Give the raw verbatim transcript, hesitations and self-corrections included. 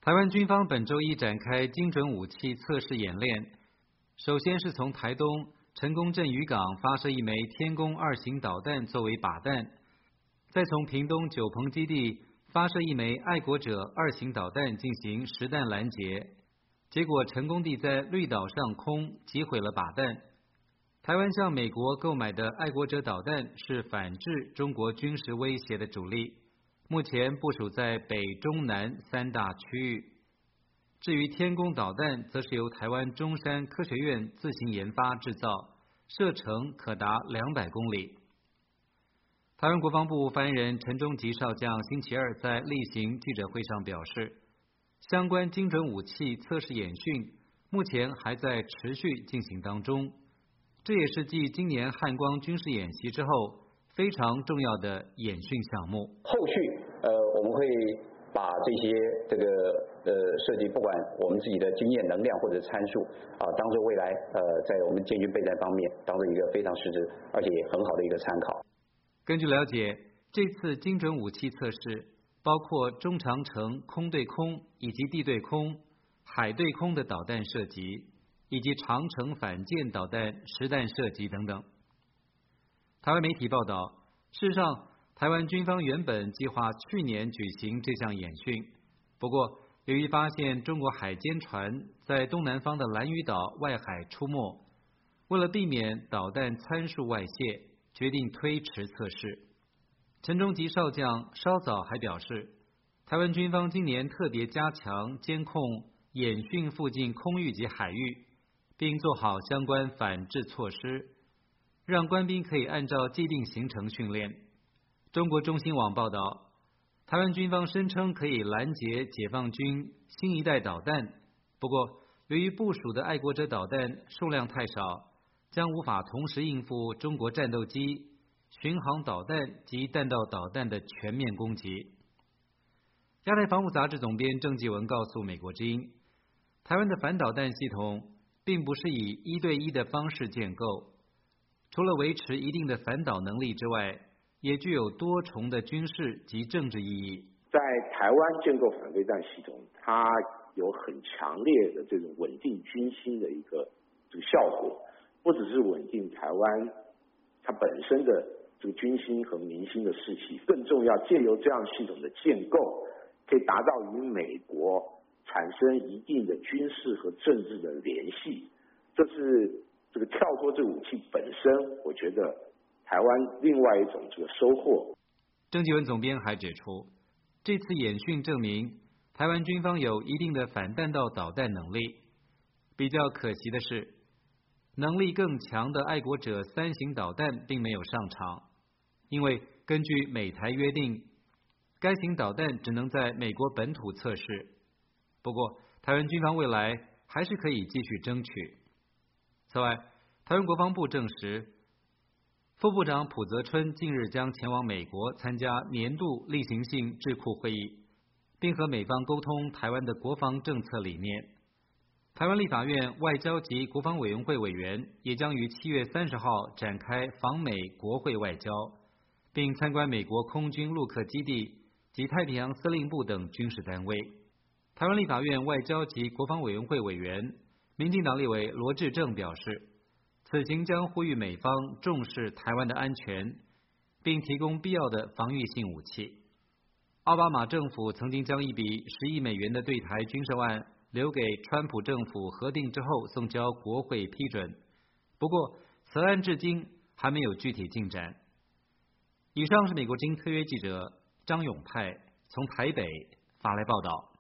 台湾军方本周一展开精准武器测试演练，首先是从台东成功镇渔港发射一枚天宫二型导弹作为靶弹，再从屏东九鹏基地发射一枚爱国者二型导弹进行实弹拦截，结果成功地在绿岛上空击毁了靶弹。台湾向美国购买的爱国者导弹是反制中国军事威胁的主力，目前部署在北中南三大区域。至于天宫导弹，则是由台湾中山科学院自行研发制造，射程可达两百公里。台湾国防部发言人陈忠吉少将星期二在例行记者会上表示，相关精准武器测试演训目前还在持续进行当中，这也是继今年汉光军事演习之后非常重要的演训项目。 后续呃我们会把这些这个呃设计，不管我们自己的经验、能量或者参数啊，当做未来呃在我们建军备战方面，当做一个非常实质而且也很好的一个参考。 根据了解，这次精准武器测试包括中长程空对空以及地对空、海对空的导弹射击，以及长程反舰导弹实弹射击等等。台湾媒体报道，事实上，台湾军方原本计划去年举行这项演训，不过由于发现中国海监船在东南方的兰屿岛外海出没，为了避免导弹参数外泄，决定推迟测试。陈忠吉少将稍早还表示，台湾军方今年特别加强监控演训附近空域及海域，并做好相关反制措施，让官兵可以按照既定行程训练。中国中新网报道，台湾军方声称可以拦截解放军新一代导弹，不过由于部署的爱国者导弹数量太少，将无法同时应付中国战斗机、巡航导弹及弹道导弹的全面攻击。亚太防务杂志总编郑继文告诉美国之音，台湾的反导弹系统并不是以一对一的方式建构，除了维持一定的反导能力之外，也具有多重的军事及政治意义。 在台湾建构反对弹系统，它有很强烈的这种稳定军心的一个这个效果，不只是稳定台湾它本身的这个军心和民心的士气，更重要，借由这样系统的建构，可以达到与美国产生一定的军事和政治的联系。这是这个跳脱这个武器本身，我觉得台湾另外一种这个收获。 郑继文总编还指出，这次演训证明台湾军方有一定的反弹道导弹能力。比较可惜的是，能力更强的爱国者三型导弹并没有上场，因为根据美台约定，该型导弹只能在美国本土测试。不过，台湾军方未来还是可以继续争取。此外，台湾国防部证实，副部长朴泽春近日将前往美国参加年度例行性智库会议，并和美方沟通台湾的国防政策理念。台湾立法院外交及国防委员会委员也将于七月三十号展开访美国会外交，并参观美国空军陆克基地及太平洋司令部等军事单位。台湾立法院外交及国防委员会委员、民进党立委罗致政表示，此行将呼吁美方重视台湾的安全，并提供必要的防御性武器。奥巴马政府曾经将一笔十亿美元的对台军售案留给川普政府核定之后送交国会批准，不过此案至今还没有具体进展。以上是美国之音特约记者张永泰从台北发来报道。